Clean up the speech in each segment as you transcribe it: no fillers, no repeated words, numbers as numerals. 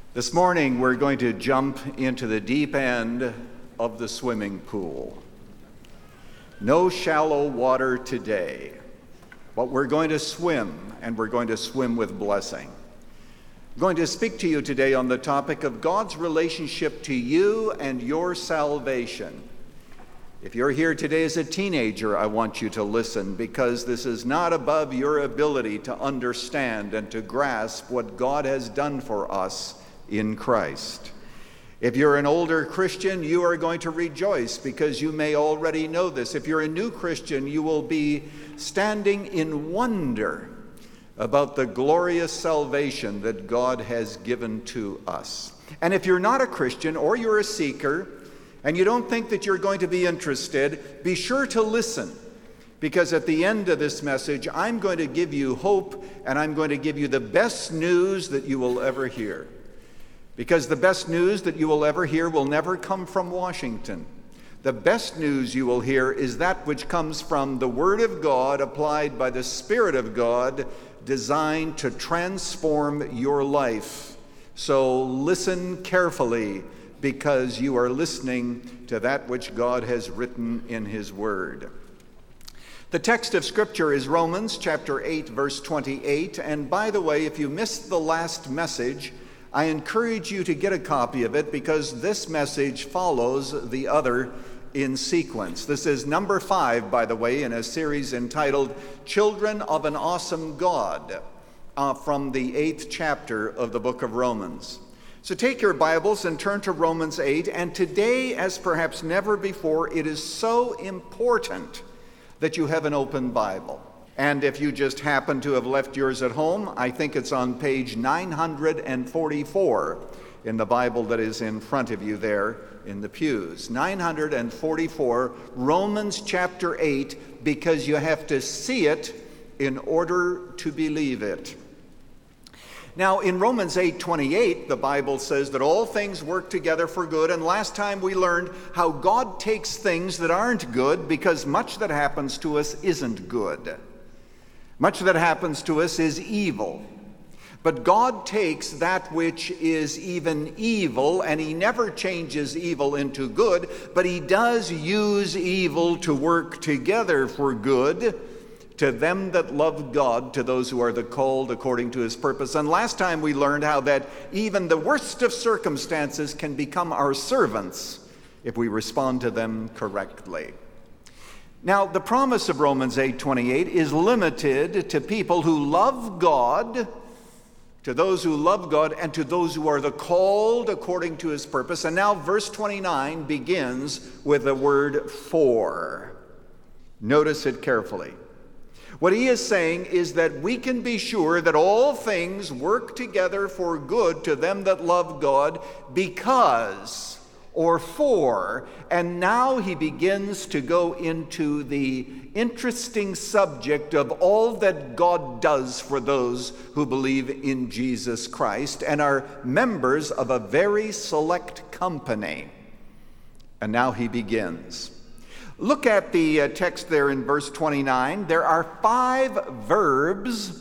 This morning, we're going to jump into the deep end of the swimming pool. No shallow water today, but we're going to swim, and we're going to swim with blessing. I'm going to speak to you today on the topic of God's relationship to you and your salvation. If you're here today as a teenager, I want you to listen, because this is not above your ability to understand and to grasp what God has done for us in Christ. If you're an older Christian, you are going to rejoice because you may already know this. If you're a new Christian, you will be standing in wonder about the glorious salvation that God has given to us. And if you're not a Christian or you're a seeker and you don't think that you're going to be interested, be sure to listen, because at the end of this message, I'm going to give you hope, and I'm going to give you the best news that you will ever hear. Because the best news that you will ever hear will never come from Washington. The best news you will hear is that which comes from the Word of God applied by the Spirit of God, designed to transform your life. So listen carefully, because you are listening to that which God has written in His Word. The text of Scripture is Romans chapter 8, verse 28. And by the way, if you missed the last message, I encourage you to get a copy of it, because this message follows the other in sequence. This is number 5, by the way, in a series entitled Children of an Awesome God, from the 8th chapter of the book of Romans. So take your Bibles and turn to Romans 8, and today, as perhaps never before, it is so important that you have an open Bible. And if you just happen to have left yours at home, I think it's on page 944 in the Bible that is in front of you there in the pews. 944, Romans chapter 8, because you have to see it in order to believe it. Now, in Romans 8:28, the Bible says that all things work together for good, and last time we learned how God takes things that aren't good, because much that happens to us isn't good. Much that happens to us is evil. But God takes that which is even evil, and He never changes evil into good, but He does use evil to work together for good to them that love God, to those who are the called according to His purpose. And last time we learned how that even the worst of circumstances can become our servants if we respond to them correctly. Now, the promise of Romans 8:28 is limited to people who love God, to those who love God, and to those who are the called according to His purpose. And now verse 29 begins with the word for. Notice it carefully. What he is saying is that we can be sure that all things work together for good to them that love God, because, or for, and now he begins to go into the interesting subject of all that God does for those who believe in Jesus Christ and are members of a very select company. And now he begins. Look at the text there in verse 29. There are five verbs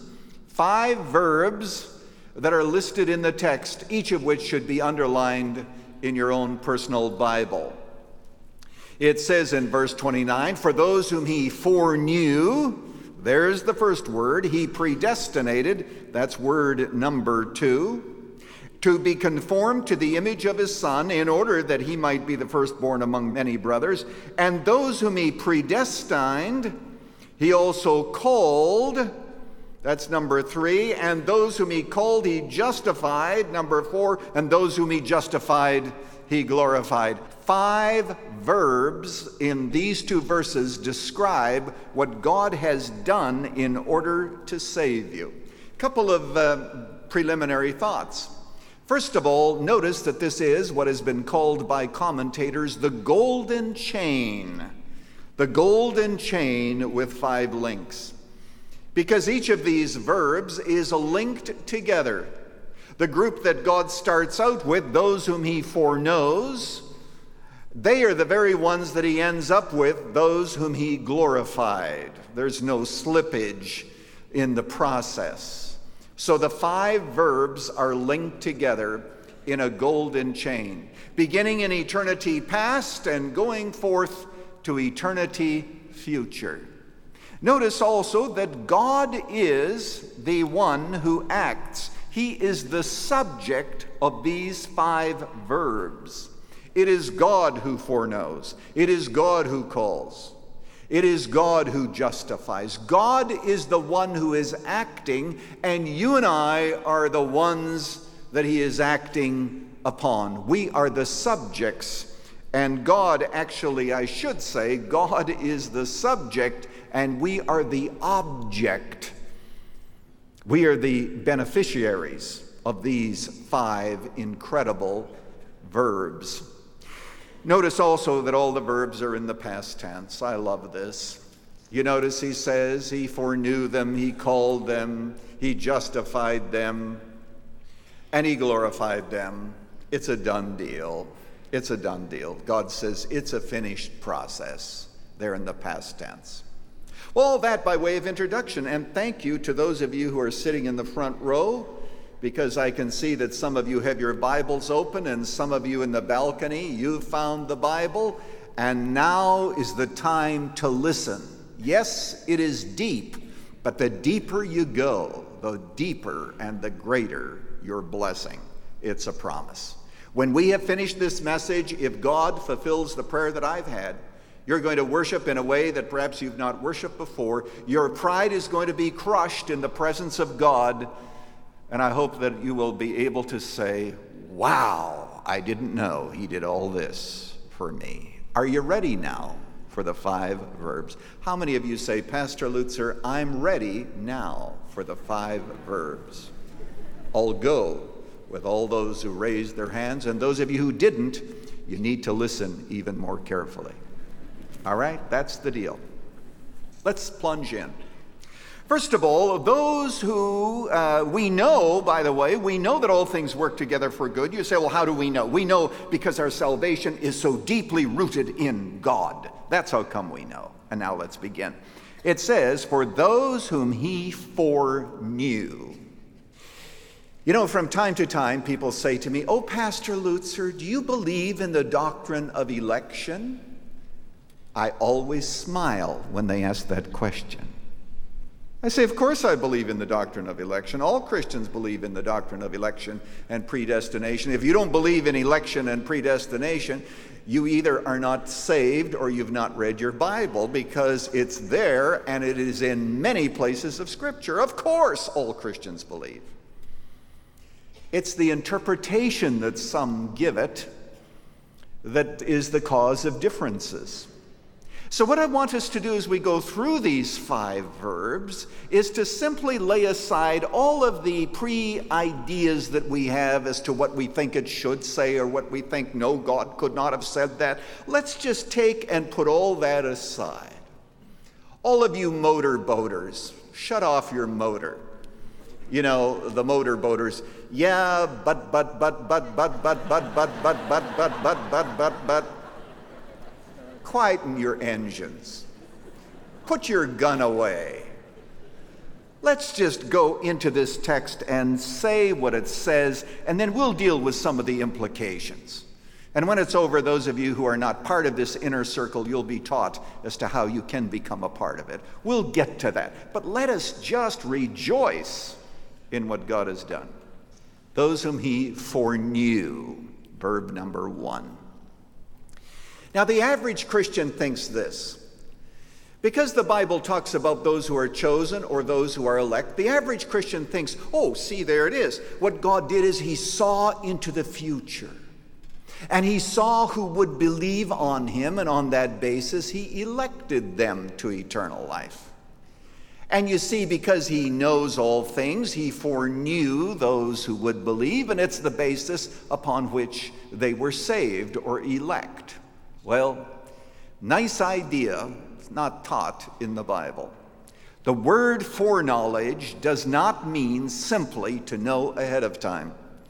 that are listed in the text, each of which should be underlined in your own personal Bible. It says in verse 29, for those whom He foreknew, there's the first word, He predestinated, that's word number 2, to be conformed to the image of His Son, in order that He might be the firstborn among many brothers. And those whom He predestined, He also called, that's number 3. And those whom He called, He justified, number 4. And those whom He justified, He glorified. 5 verbs in these 2 verses describe what God has done in order to save you. A couple of preliminary thoughts. First of all, notice that this is what has been called by commentators the golden chain. The golden chain with 5 links. Because each of these verbs is linked together. The group that God starts out with, those whom He foreknows, they are the very ones that He ends up with, those whom He glorified. There's no slippage in the process. So the 5 verbs are linked together in a golden chain, beginning in eternity past and going forth to eternity future. Notice also that God is the one who acts. He is the subject of these 5 verbs. It is God who foreknows. It is God who calls. It is God who justifies. God is the one who is acting, and you and I are the ones that he is acting upon. We are the subjects, and God, actually, I should say, God is the subject, and we are the object. We are the beneficiaries of these 5 incredible verbs. Notice also that all the verbs are in the past tense. I love this. You notice he says he foreknew them, he called them, he justified them, and he glorified them. It's a done deal. It's a done deal. God says it's a finished process. They're in the past tense. Well, that by way of introduction, and thank you to those of you who are sitting in the front row, because I can see that some of you have your Bibles open, and some of you in the balcony, you've found the Bible, and now is the time to listen. Yes, it is deep, but the deeper you go, the deeper and the greater your blessing. It's a promise. When we have finished this message, if God fulfills the prayer that I've had, you're going to worship in a way that perhaps you've not worshiped before. Your pride is going to be crushed in the presence of God. And I hope that you will be able to say, wow, I didn't know he did all this for me. Are you ready now for the 5 verbs? How many of you say, Pastor Lutzer, I'm ready now for the 5 verbs? I'll go with all those who raised their hands, and those of you who didn't, you need to listen even more carefully. All right, that's the deal. Let's plunge in. First of all, those who we know, by the way, we know that all things work together for good. You say, well, how do we know? We know because our salvation is so deeply rooted in God. That's how come we know. And now let's begin. It says, for those whom he foreknew. You know, from time to time, people say to me, oh, Pastor Lutzer, do you believe in the doctrine of election? I always smile when they ask that question. I say, of course I believe in the doctrine of election. All Christians believe in the doctrine of election and predestination. If you don't believe in election and predestination, you either are not saved or you've not read your Bible, because it's there and it is in many places of Scripture. Of course all Christians believe. It's the interpretation that some give it that is the cause of differences. So what I want us to do as we go through these 5 verbs is to simply lay aside all of the pre-ideas that we have as to what we think it should say or what we think, no, God could not have said that. Let's just take and put all that aside. All of you motor boaters, shut off your motor. You know, the motor boaters, yeah, but. Quieten your engines. Put your gun away. Let's just go into this text and say what it says, and then we'll deal with some of the implications. And when it's over, those of you who are not part of this inner circle, you'll be taught as to how you can become a part of it. We'll get to that. But let us just rejoice in what God has done. Those whom he foreknew, verb number 1. Now, the average Christian thinks this. Because the Bible talks about those who are chosen or those who are elect, the average Christian thinks, oh, see, there it is. What God did is he saw into the future. And he saw who would believe on him, and on that basis, he elected them to eternal life. And you see, because he knows all things, he foreknew those who would believe, and it's the basis upon which they were saved or elect. Well, nice idea. It's not taught in the Bible. The word foreknowledge does not mean simply to know ahead of time.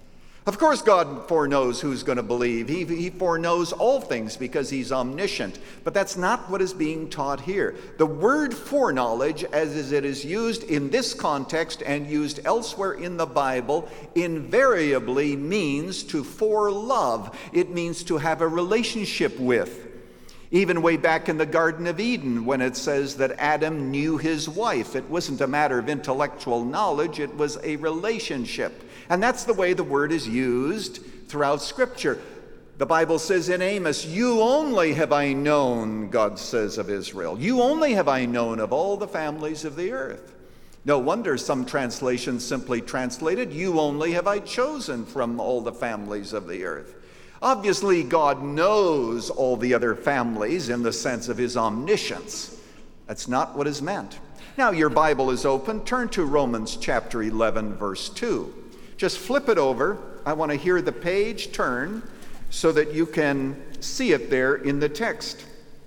Of course, God foreknows who's going to believe. He foreknows all things because he's omniscient. But that's not what is being taught here. The word foreknowledge, as it is used in this context and used elsewhere in the Bible, invariably means to forelove. It means to have a relationship with. Even way back in the Garden of Eden, when it says that Adam knew his wife, it wasn't a matter of intellectual knowledge, it was a relationship. And that's the way the word is used throughout Scripture. The Bible says in Amos, "You only have I known," God says of Israel. "You only have I known of all the families of the earth." No wonder some translations simply translated, "You only have I chosen from all the families of the earth." Obviously, God knows all the other families in the sense of his omniscience. That's not what is meant. Now, your Bible is open. Turn to Romans chapter 11, verse 2. Just flip it over. I want to hear the page turn so that you can see it there in the text.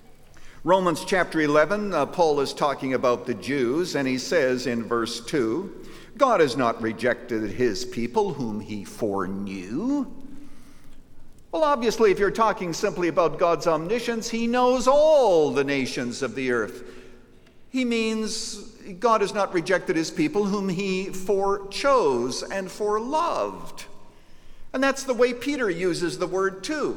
Romans chapter 11, Paul is talking about the Jews, and he says in verse 2, "God has not rejected his people whom he foreknew." Well, obviously, if you're talking simply about God's omniscience, he knows all the nations of the earth. He means God has not rejected his people whom he forechose and foreloved. And that's the way Peter uses the word too.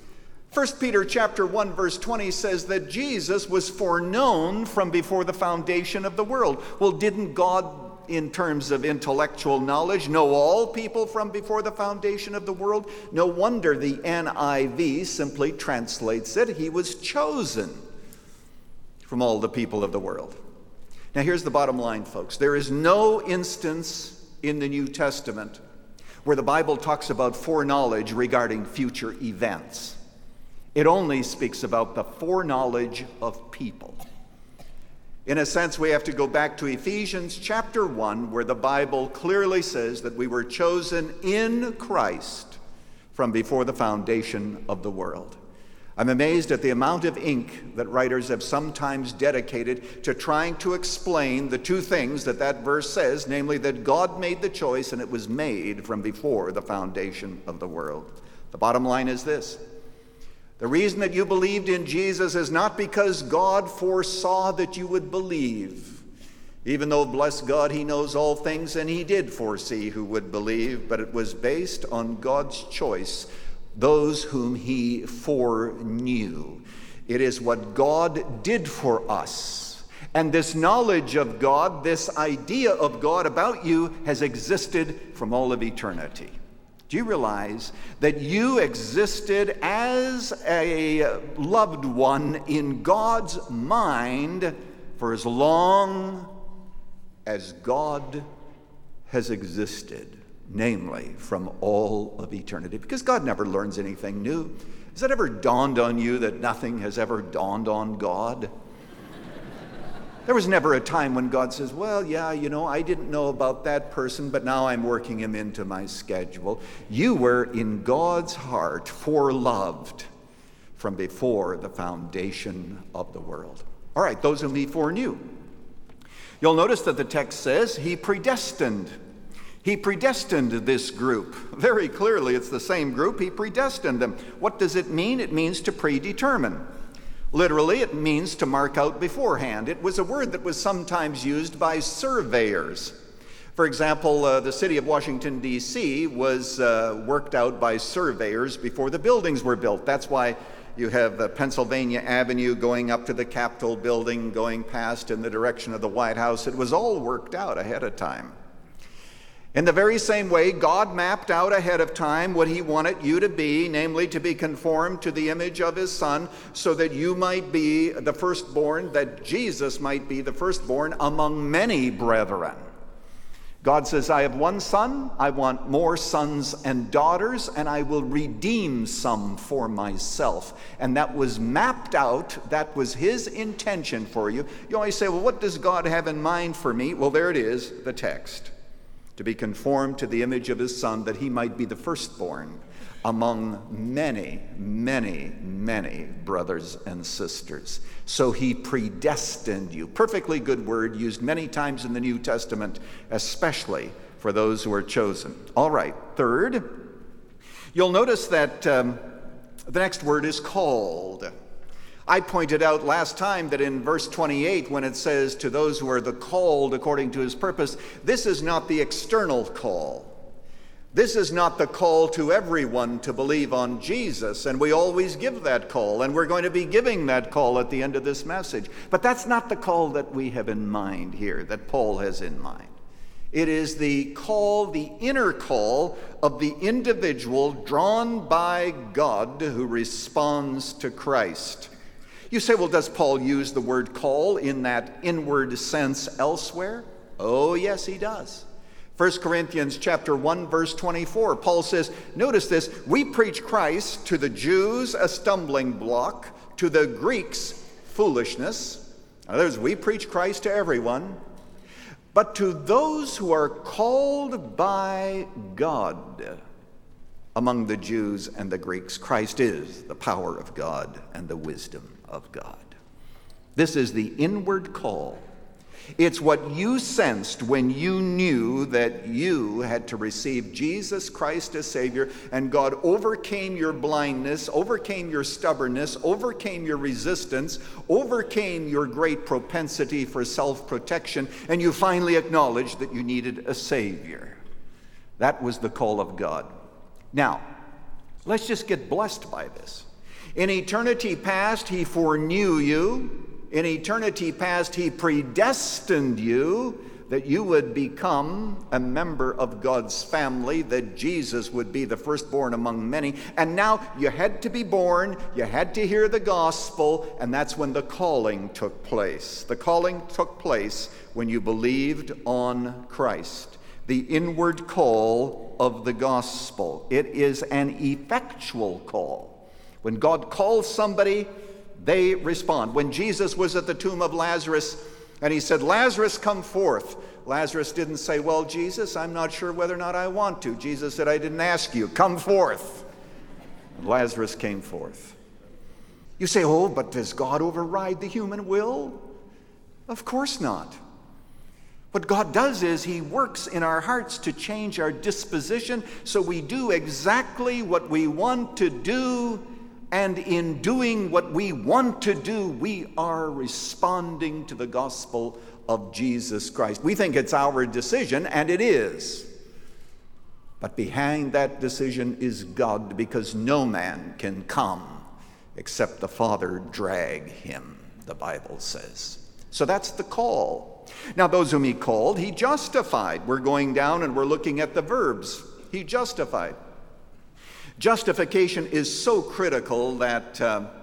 1 Peter chapter 1 verse 20 says that Jesus was foreknown from before the foundation of the world. Well, didn't God, in terms of intellectual knowledge, know all people from before the foundation of the world? No wonder the NIV simply translates it, he was chosen from all the people of the world. Now here's the bottom line, folks. There is no instance in the New Testament where the Bible talks about foreknowledge regarding future events. It only speaks about the foreknowledge of people. In a sense, we have to go back to Ephesians chapter 1, where the Bible clearly says that we were chosen in Christ from before the foundation of the world. I'm amazed at the amount of ink that writers have sometimes dedicated to trying to explain the two things that verse says, namely that God made the choice and it was made from before the foundation of the world. The bottom line is this. The reason that you believed in Jesus is not because God foresaw that you would believe, even though, bless God, he knows all things and he did foresee who would believe, but it was based on God's choice, those whom he foreknew. It is what God did for us. And this knowledge of God, this idea of God about you has existed from all of eternity. Do you realize that you existed as a loved one in God's mind for as long as God has existed? Namely, from all of eternity. Because God never learns anything new. Has it ever dawned on you that nothing has ever dawned on God? There was never a time when God says, well, yeah, I didn't know about that person, but now I'm working him into my schedule. You were in God's heart foreloved from before the foundation of the world. All right, those whom he foreknew. You'll notice that the text says he predestined. He predestined this group. Very clearly, it's the same group. He predestined them. What does it mean? It means to predetermine. Literally, it means to mark out beforehand. It was a word that was sometimes used by surveyors. For example, the city of Washington, D.C. was worked out by surveyors before the buildings were built. That's why you have Pennsylvania Avenue going up to the Capitol building, going past in the direction of the White House. It was all worked out ahead of time. In the very same way, God mapped out ahead of time what he wanted you to be, namely to be conformed to the image of his Son, so that you might be the firstborn, that Jesus might be the firstborn among many brethren. God says, I have one son, I want more sons and daughters, and I will redeem some for myself. And that was mapped out, that was his intention for you. You always say, well, what does God have in mind for me? Well, there it is, the text. To be conformed to the image of his Son, that he might be the firstborn among many, many, many brothers and sisters. So he predestined you. Perfectly good word, used many times in the New Testament, especially for those who are chosen. All right, third, You'll notice that the next word is called. I pointed out last time that in verse 28, when it says, to those who are the called according to his purpose, this is not the external call. This is not the call to everyone to believe on Jesus, and we always give that call, and we're going to be giving that call at the end of this message. But that's not the call that we have in mind here, that Paul has in mind. It is the call, the inner call of the individual drawn by God who responds to Christ. You say, well, does Paul use the word call in that inward sense elsewhere? Oh, yes, he does. 1 Corinthians chapter 1, verse 24, Paul says, notice this, we preach Christ to the Jews a stumbling block, to the Greeks foolishness. In other words, we preach Christ to everyone. But to those who are called by God, among the Jews and the Greeks, Christ is the power of God and the wisdom of God. This is the inward call. It's what you sensed when you knew that you had to receive Jesus Christ as Savior, and God overcame your blindness, overcame your stubbornness, overcame your resistance, overcame your great propensity for self-protection, and you finally acknowledged that you needed a Savior. That was the call of God. Now, let's just get blessed by this. In eternity past, he foreknew you. In eternity past, he predestined you that you would become a member of God's family, that Jesus would be the firstborn among many. And now you had to be born, you had to hear the gospel, and that's when the calling took place. The calling took place when you believed on Christ. The inward call of the gospel. It is an effectual call. When God calls somebody, they respond. When Jesus was at the tomb of Lazarus and he said, Lazarus, come forth. Lazarus didn't say, well, Jesus, I'm not sure whether or not I want to. Jesus said, I didn't ask you. Come forth. And Lazarus came forth. You say, oh, but does God override the human will? Of course not. What God does is he works in our hearts to change our disposition so we do exactly what we want to do. And in doing what we want to do, we are responding to the gospel of Jesus Christ. We think it's our decision, and it is. But behind that decision is God, because no man can come except the Father drag him, the Bible says. So that's the call. Now, those whom he called, he justified. We're going down and we're looking at the verbs. He justified. Justification is so critical that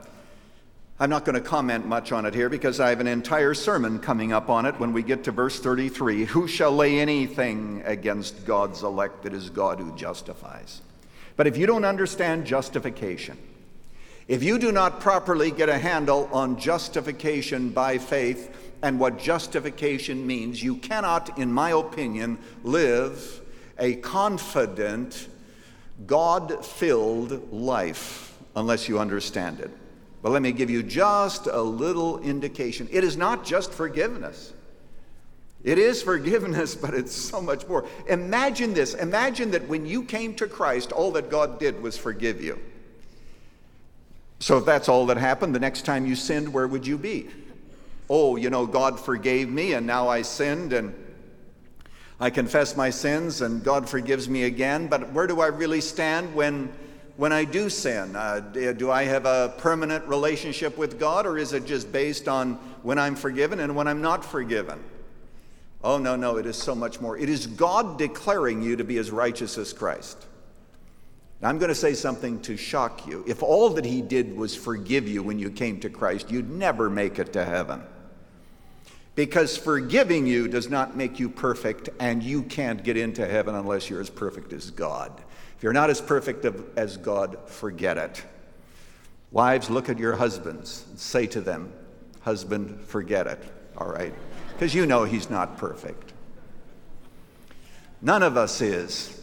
I'm not going to comment much on it here because I have an entire sermon coming up on it when we get to verse 33. Who shall lay anything against God's elect? It is God who justifies. But if you don't understand justification, if you do not properly get a handle on justification by faith and what justification means, you cannot, in my opinion, live a confident, God-filled life unless you understand it. But let me give you just a little indication. It is not just forgiveness. It is forgiveness, but it's so much more. Imagine this. Imagine that when you came to Christ, all that God did was forgive you. So if that's all that happened, the next time you sinned, where would you be? Oh, you know, God forgave me, and now I sinned, and I confess my sins, and God forgives me again. But where do I really stand when I do sin? Do I have a permanent relationship with God, or is it just based on when I'm forgiven and when I'm not forgiven? Oh, no, it is so much more. It is God declaring you to be as righteous as Christ. Now, I'm going to say something to shock you. If all that he did was forgive you when you came to Christ, you'd never make it to heaven. Because forgiving you does not make you perfect, and you can't get into heaven unless you're as perfect as God. If you're not as perfect as God, forget it. Wives, look at your husbands and say to them, husband, forget it, all right? Because you know he's not perfect. None of us is.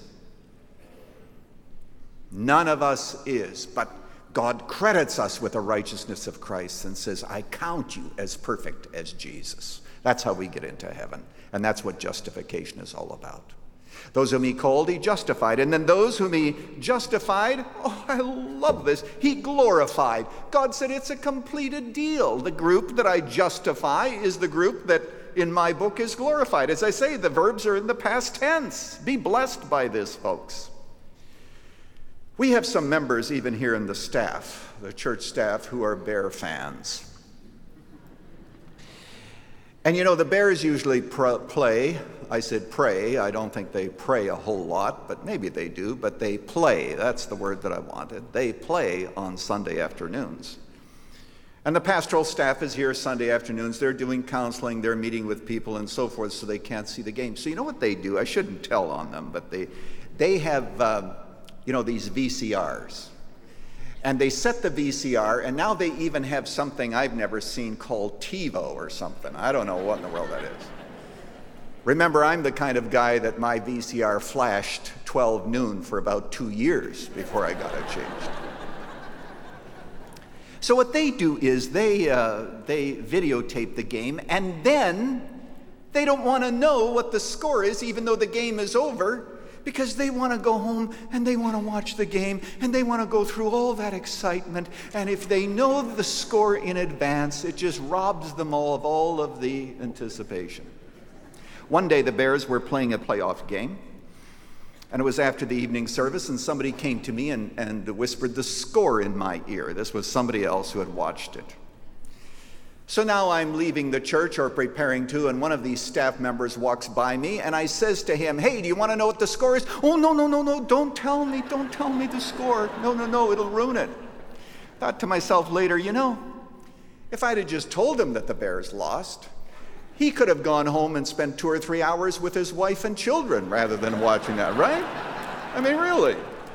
None of us is, but God credits us with the righteousness of Christ and says, I count you as perfect as Jesus. That's how we get into heaven, and that's what justification is all about. Those whom he called, he justified. And then those whom he justified, oh, I love this, he glorified. God said it's a completed deal. The group that I justify is the group that in my book is glorified. As I say, the verbs are in the past tense. Be blessed by this, folks. We have some members even here in the staff, the church staff, who are Bear fans. And you know, the Bears usually play. I said pray. I don't think they pray a whole lot, but maybe they do. But they play. That's the word that I wanted. They play on Sunday afternoons. And the pastoral staff is here Sunday afternoons. They're doing counseling. They're meeting with people and so forth, so they can't see the game. So you know what they do? I shouldn't tell on them, but they have, these VCRs. And they set the VCR, and now they even have something I've never seen called TiVo or something. I don't know what in the world that is. Remember, I'm the kind of guy that my VCR flashed 12 noon for about 2 years before I got it changed. So what they do is they videotape the game, and then they don't want to know what the score is, even though the game is over, because they want to go home and they want to watch the game and they want to go through all that excitement. And if they know the score in advance, it just robs them all of the anticipation. One day the Bears were playing a playoff game, and it was after the evening service, and somebody came to me and whispered the score in my ear. This was somebody else who had watched it. So now I'm leaving the church or preparing to, and one of these staff members walks by me, and I says to him, "Hey, do you want to know what the score is?" "Oh, no, don't tell me the score. No, it'll ruin it." Thought to myself later, if I'd have just told him that the Bears lost, he could have gone home and spent 2 or 3 hours with his wife and children rather than watching that, right? I mean, really.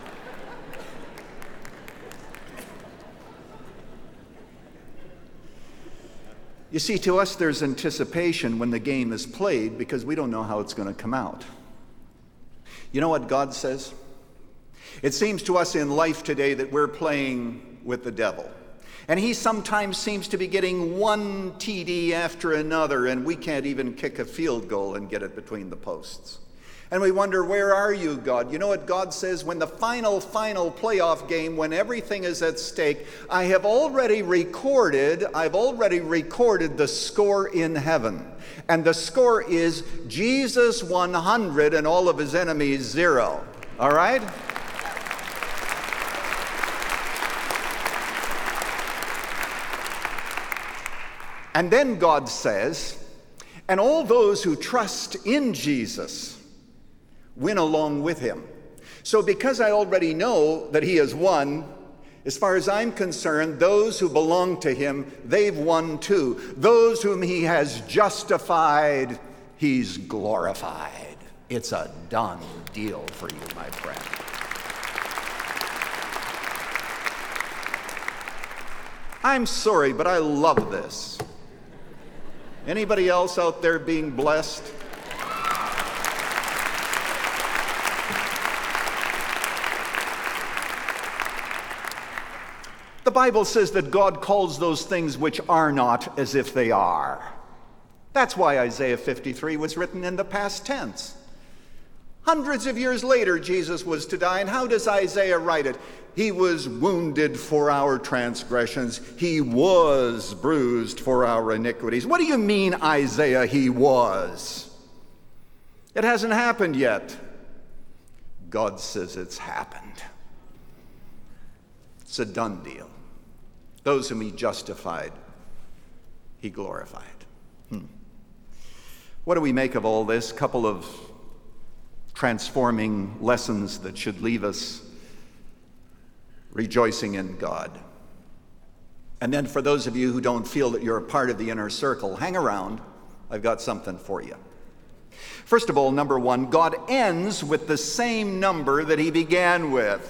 You see, to us there's anticipation when the game is played because we don't know how it's going to come out. You know what God says? It seems to us in life today that we're playing with the devil. And he sometimes seems to be getting one TD after another, and we can't even kick a field goal and get it between the posts. And we wonder, where are you, God? You know what God says? When the final playoff game, when everything is at stake, I've already recorded the score in heaven. And the score is Jesus 100 and all of his enemies 0. All right? And then God says, and all those who trust in Jesus win along with him. So because I already know that he has won, as far as I'm concerned, those who belong to him, they've won too. Those whom he has justified, he's glorified. It's a done deal for you, my friend. I'm sorry, but I love this. Anybody else out there being blessed? The Bible says that God calls those things which are not as if they are. That's why Isaiah 53 was written in the past tense. Hundreds of years later, Jesus was to die, and how does Isaiah write it? He was wounded for our transgressions. He was bruised for our iniquities. What do you mean, Isaiah, he was? It hasn't happened yet. God says it's happened. It's a done deal. Those whom he justified, he glorified. What do we make of all this? Couple of transforming lessons that should leave us rejoicing in God. And then for those of you who don't feel that you're a part of the inner circle, hang around. I've got something for you. First of all, number one, God ends with the same number that he began with.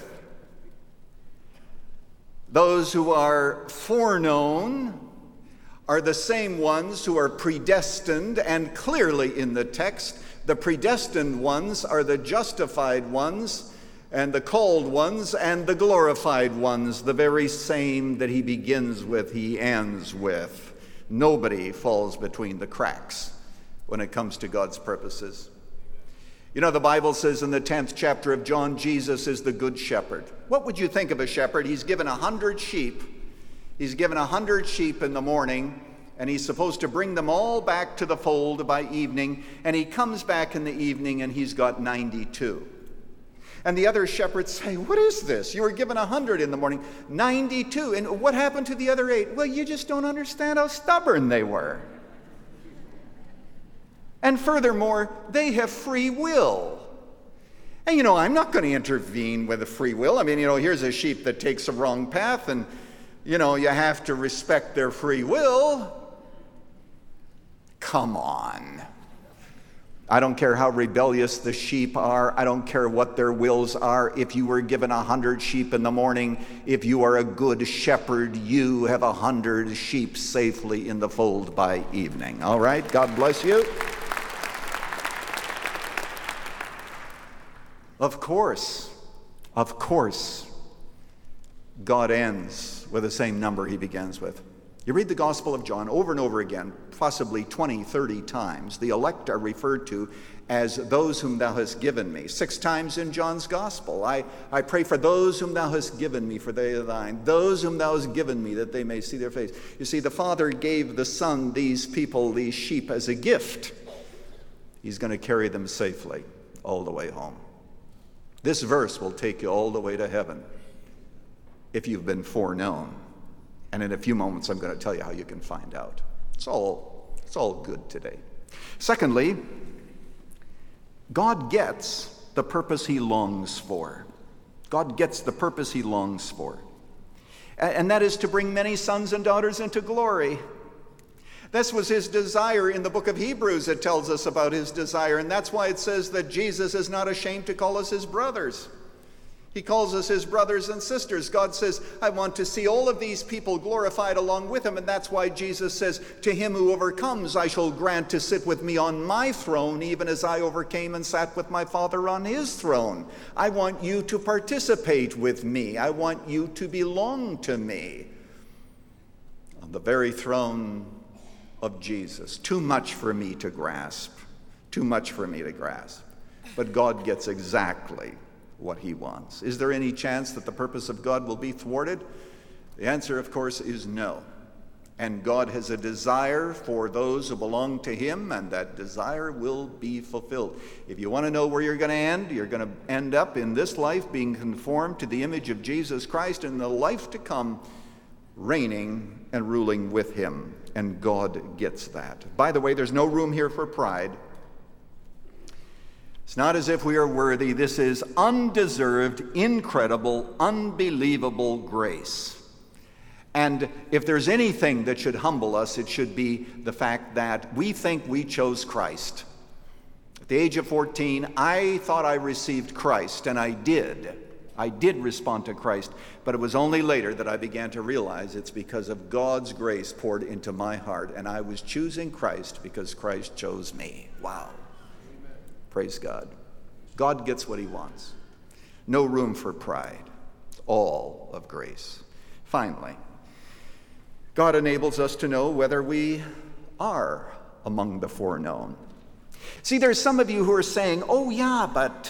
Those who are foreknown are the same ones who are predestined, and clearly in the text, the predestined ones are the justified ones, and the called ones and the glorified ones, the very same that he begins with, he ends with. Nobody falls between the cracks when it comes to God's purposes. You know, the Bible says in the 10th chapter of John, Jesus is the good shepherd. What would you think of a shepherd? He's given 100 sheep. He's given 100 sheep in the morning, and he's supposed to bring them all back to the fold by evening, and he comes back in the evening and he's got 92. And the other shepherds say, what is this? You were given 100 in the morning, 92. And what happened to the other 8? Well, you just don't understand how stubborn they were. And furthermore, they have free will. And, I'm not going to intervene with the free will. I mean, here's a sheep that takes a wrong path, and, you have to respect their free will. Come on. I don't care how rebellious the sheep are. I don't care what their wills are. If you were given 100 sheep in the morning, if you are a good shepherd, you have 100 sheep safely in the fold by evening. All right? God bless you. Of course, God ends with the same number he begins with. You read the Gospel of John over and over again, possibly 20, 30 times. The elect are referred to as those whom thou hast given me. 6 times in John's Gospel. I pray for those whom thou hast given me, for they are thine. Those whom thou hast given me, that they may see their face. You see, the Father gave the Son these people, these sheep, as a gift. He's going to carry them safely all the way home. This verse will take you all the way to heaven if you've been foreknown. And in a few moments, I'm going to tell you how you can find out. It's all good today. Secondly, God gets the purpose he longs for. God gets the purpose he longs for. And that is to bring many sons and daughters into glory. This was his desire. In the book of Hebrews, it tells us about his desire, and that's why it says that Jesus is not ashamed to call us his brothers. He calls us his brothers and sisters. God says, I want to see all of these people glorified along with him, and that's why Jesus says, to him who overcomes, I shall grant to sit with me on my throne, even as I overcame and sat with my Father on his throne. I want you to participate with me. I want you to belong to me. On the very throne of Jesus. Too much for me to grasp. Too much for me to grasp. But God gets exactly what he wants. Is there any chance that the purpose of God will be thwarted? The answer, of course, is no. And God has a desire for those who belong to him, and that desire will be fulfilled. If you want to know where you're going to end, you're going to end up in this life being conformed to the image of Jesus Christ, and in the life to come, reigning and ruling with him. And God gets that. By the way, there's no room here for pride. It's not as if we are worthy. This is undeserved, incredible, unbelievable grace. And if there's anything that should humble us, it should be the fact that we think we chose Christ. At the age of 14, I thought I received Christ, and I did. I did respond to Christ, but it was only later that I began to realize it's because of God's grace poured into my heart, and I was choosing Christ because Christ chose me. Wow. Amen. Praise God. God gets what he wants. No room for pride. All of grace. Finally, God enables us to know whether we are among the foreknown. See, there's some of you who are saying, oh yeah, but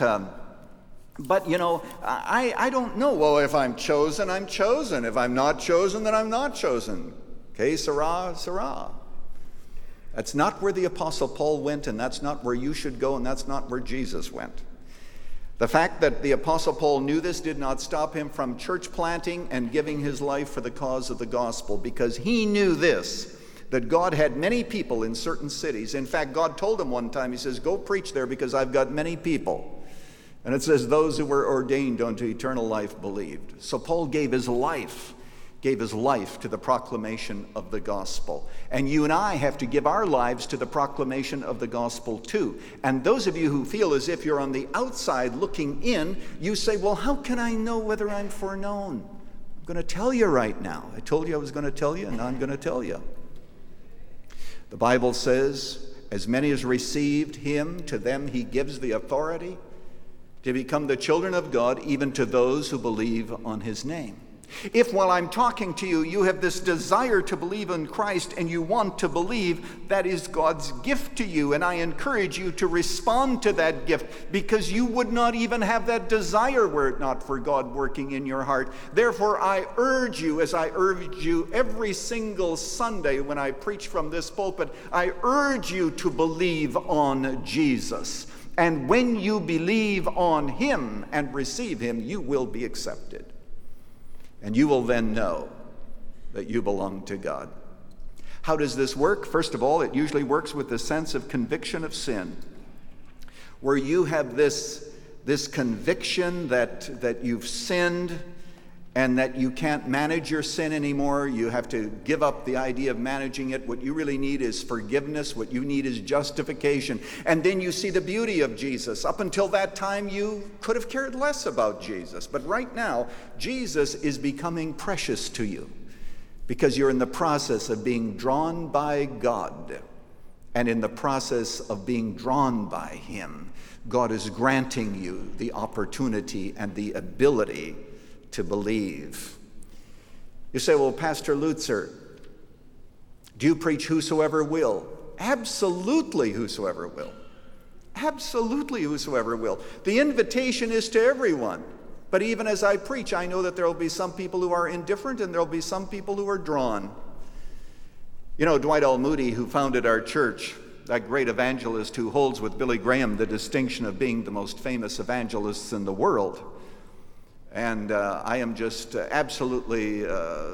I don't know. Well, if I'm chosen, I'm chosen. If I'm not chosen, then I'm not chosen. Okay, sirrah, sirrah. That's not where the Apostle Paul went, and that's not where you should go, and that's not where Jesus went. The fact that the Apostle Paul knew this did not stop him from church planting and giving his life for the cause of the gospel, because he knew this, that God had many people in certain cities. In fact, God told him one time, he says, go preach there because I've got many people. And it says, those who were ordained unto eternal life believed. So Paul gave his life to the proclamation of the gospel. And you and I have to give our lives to the proclamation of the gospel too. And those of you who feel as if you're on the outside looking in, you say, well, how can I know whether I'm foreknown? I'm going to tell you right now. I told you I was going to tell you, and now I'm going to tell you. The Bible says, as many as received him, to them he gives the authority to become the children of God, even to those who believe on his name. If while I'm talking to you, you have this desire to believe in Christ and you want to believe, that is God's gift to you. And I encourage you to respond to that gift, because you would not even have that desire were it not for God working in your heart. Therefore, I urge you, as I urge you every single Sunday when I preach from this pulpit, I urge you to believe on Jesus. And when you believe on him and receive him, you will be accepted. And you will then know that you belong to God. How does this work? First of all, it usually works with the sense of conviction of sin, where you have this conviction that you've sinned and that you can't manage your sin anymore. You have to give up the idea of managing it. What you really need is forgiveness. What you need is justification. And then you see the beauty of Jesus. Up until that time, you could have cared less about Jesus. But right now, Jesus is becoming precious to you, because you're in the process of being drawn by God. And in the process of being drawn by him, God is granting you the opportunity and the ability to believe. You say, well, Pastor Lutzer, do you preach whosoever will? Absolutely whosoever will. Absolutely whosoever will. The invitation is to everyone. But even as I preach, I know that there will be some people who are indifferent and there will be some people who are drawn. You know, Dwight L. Moody, who founded our church, that great evangelist who holds with Billy Graham the distinction of being the most famous evangelists in the world. And I am just absolutely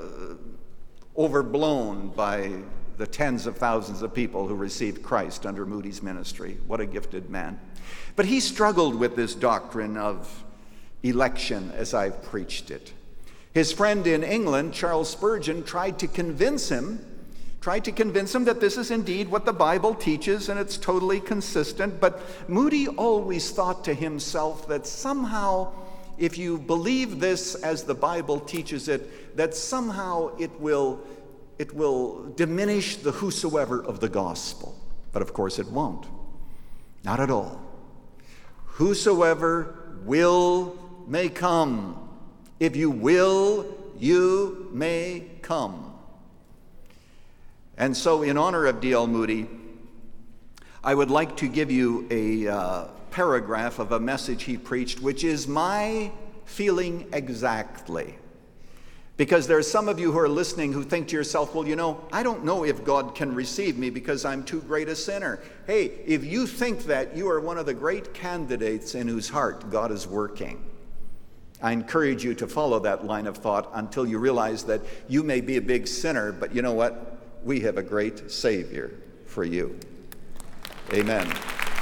overblown by the tens of thousands of people who received Christ under Moody's ministry. What a gifted man. But he struggled with this doctrine of election as I've preached it. His friend in England, Charles Spurgeon, tried to convince him that this is indeed what the Bible teaches and it's totally consistent. But Moody always thought to himself that somehow, if you believe this as the Bible teaches it, that somehow it will diminish the whosoever of the gospel. But of course it won't. Not at all. Whosoever will may come. If you will, you may come. And so in honor of D.L. Moody, I would like to give you a paragraph of a message he preached, which is my feeling exactly. Because there are some of you who are listening who think to yourself, well, you know, I don't know if God can receive me because I'm too great a sinner. Hey, if you think that, you are one of the great candidates in whose heart God is working. I encourage you to follow that line of thought until you realize that you may be a big sinner, but you know what? We have a great Savior for you. Amen.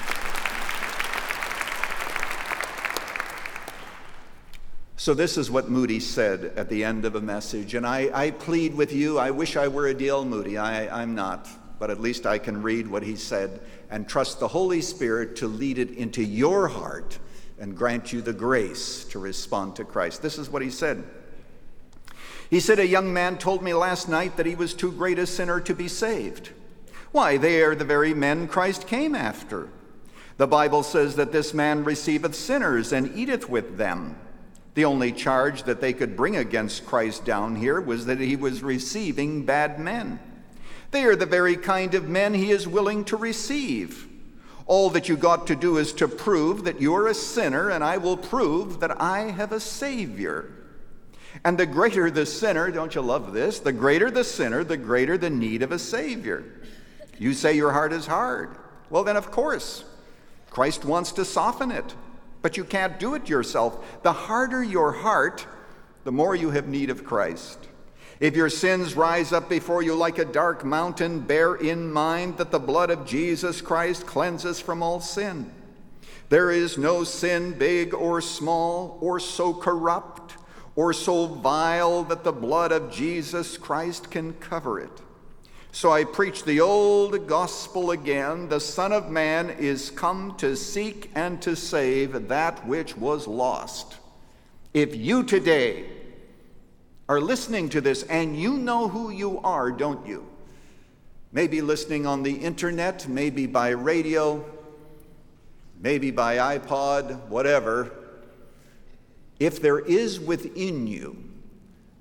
So this is what Moody said at the end of a message, and I plead with you. I wish I were a D.L. Moody. I'm not, but at least I can read what he said and trust the Holy Spirit to lead it into your heart and grant you the grace to respond to Christ. This is what he said. He said, a young man told me last night that he was too great a sinner to be saved. Why, they are the very men Christ came after. The Bible says that this man receiveth sinners and eateth with them. The only charge that they could bring against Christ down here was that he was receiving bad men. They are the very kind of men he is willing to receive. All that you got to do is to prove that you're a sinner, and I will prove that I have a Savior. And the greater the sinner, don't you love this? The greater the sinner, the greater the need of a Savior. You say your heart is hard. Well, then, of course, Christ wants to soften it. But you can't do it yourself. The harder your heart, the more you have need of Christ. If your sins rise up before you like a dark mountain, bear in mind that the blood of Jesus Christ cleanses from all sin. There is no sin, big or small, or so corrupt, or so vile that the blood of Jesus Christ can cover it. So I preach the old gospel again. The Son of Man is come to seek and to save that which was lost. If you today are listening to this, and you know who you are, don't you? Maybe listening on the internet, maybe by radio, maybe by iPod, whatever. If there is within you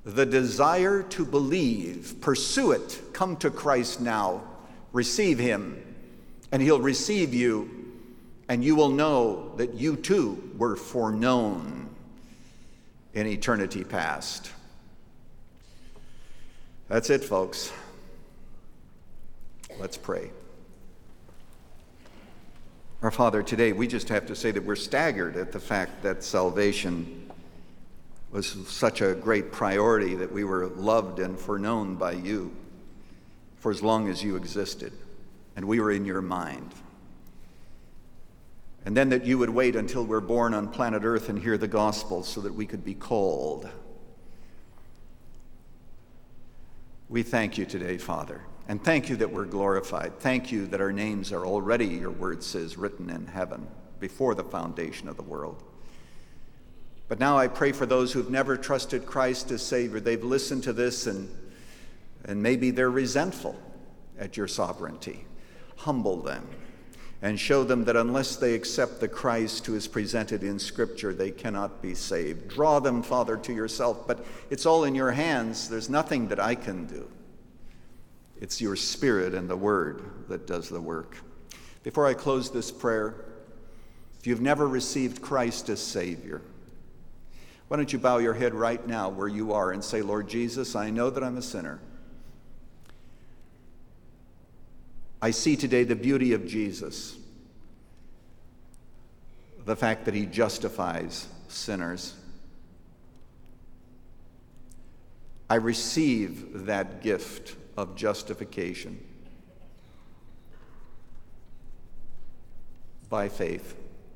the desire to believe. Pursue it. Come to Christ now. Receive him, and he'll receive you, and you will know that you too were foreknown in eternity past. That's it, folks. Let's pray. Our Father, today we just have to say that we're staggered at the fact that salvation was such a great priority, that we were loved and foreknown by you for as long as you existed, and we were in your mind. And then that you would wait until we're born on planet Earth and hear the gospel so that we could be called. We thank you today, Father, and thank you that we're glorified. Thank you that our names are already, your word says, written in heaven before the foundation of the world. But now I pray for those who've never trusted Christ as Savior. They've listened to this and maybe they're resentful at your sovereignty. Humble them and show them that unless they accept the Christ who is presented in Scripture, they cannot be saved. Draw them, Father, to yourself, but it's all in your hands. There's nothing that I can do. It's your Spirit and the Word that does the work. Before I close this prayer, if you've never received Christ as Savior, why don't you bow your head right now where you are and say, Lord Jesus, I know that I'm a sinner. I see today the beauty of Jesus, the fact that he justifies sinners. I receive that gift of justification by faith.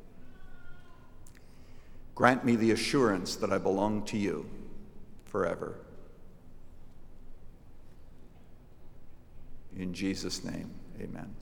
Grant me the assurance that I belong to you forever. In Jesus' name, amen.